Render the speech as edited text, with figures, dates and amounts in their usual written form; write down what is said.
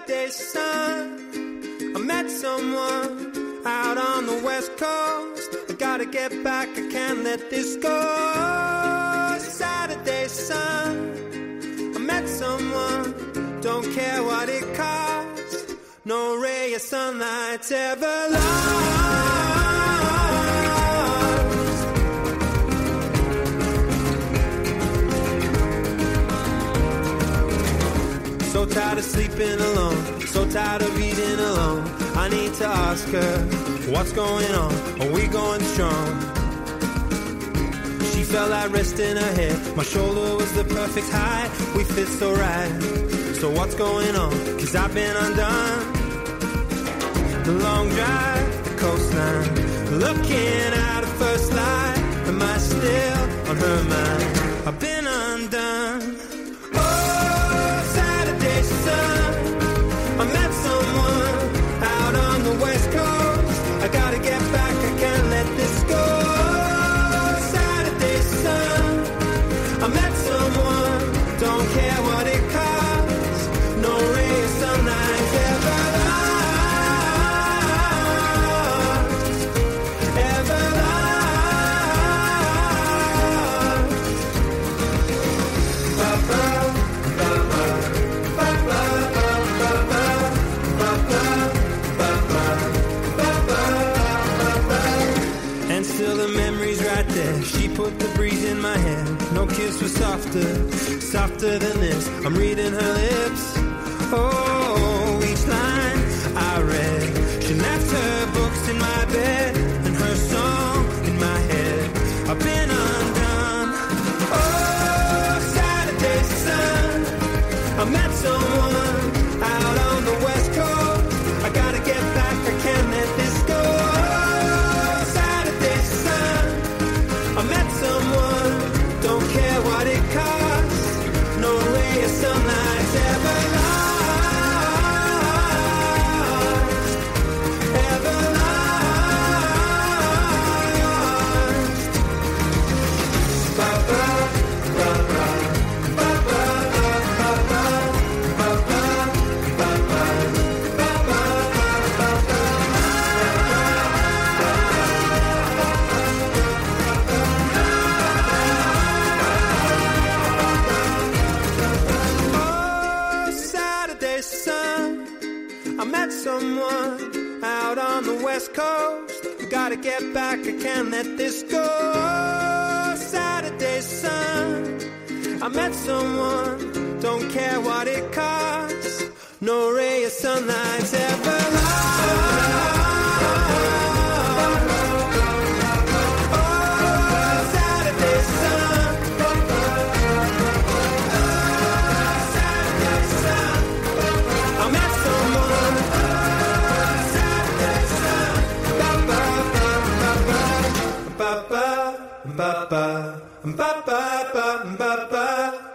Saturday sun, I met someone out on the west coast. I gotta get back, I can't let this go. Saturday sun, I met someone, don't care what it costs. No ray of sunlight's ever lost. So tired of sleeping alone, so tired of eating alone. I need to ask her, what's going on? Are we going strong? She felt like rest in her head. My shoulder was the perfect height. We fit so right. So what's going on? 'Cause I've been undone. The long drive, the coastline, looking at her first light. Am I still on her mind? I've been undone. Oh, Saturday sun, I met someone out on the west coast. I gotta get back, I can't let this go. Saturday sun, I met someone, don't care what it costs. No ray of sunlight ever lost, ever lost. Ba-ba, ba-ba, ba-ba, ba-ba, ba-ba, ba-ba, ba-ba, ba-ba. And still the memory's right there. She put the breeze in my hair. No kiss was softer, softer than this. I'm reading her lips. Oh, each line I read. She left her books in my bed and her song in my head. I've been undone. Oh, Saturday sun, I met someone out on the west coast. I gotta get back, I can't let this go. Saturday sun, I met someone, don't care what it costs. No ray of sunlight ever lost, ever lost. Ba-ba, ba-ba, ba-ba, ba-ba, ba-ba, ba-ba, ba-ba, ba-ba. Oh, Saturday sun, I met someone out on the west coast. I gotta get back, I can't let this go. Saturday sun, I met someone, don't care what it costs. No ray of sunlight's ever lost. Oh, Saturday sun, Saturday sun, I met someone. Saturday sun, ba-ba, ba-ba, ba-ba, ba-ba, ba-ba, ba-ba, ba-ba.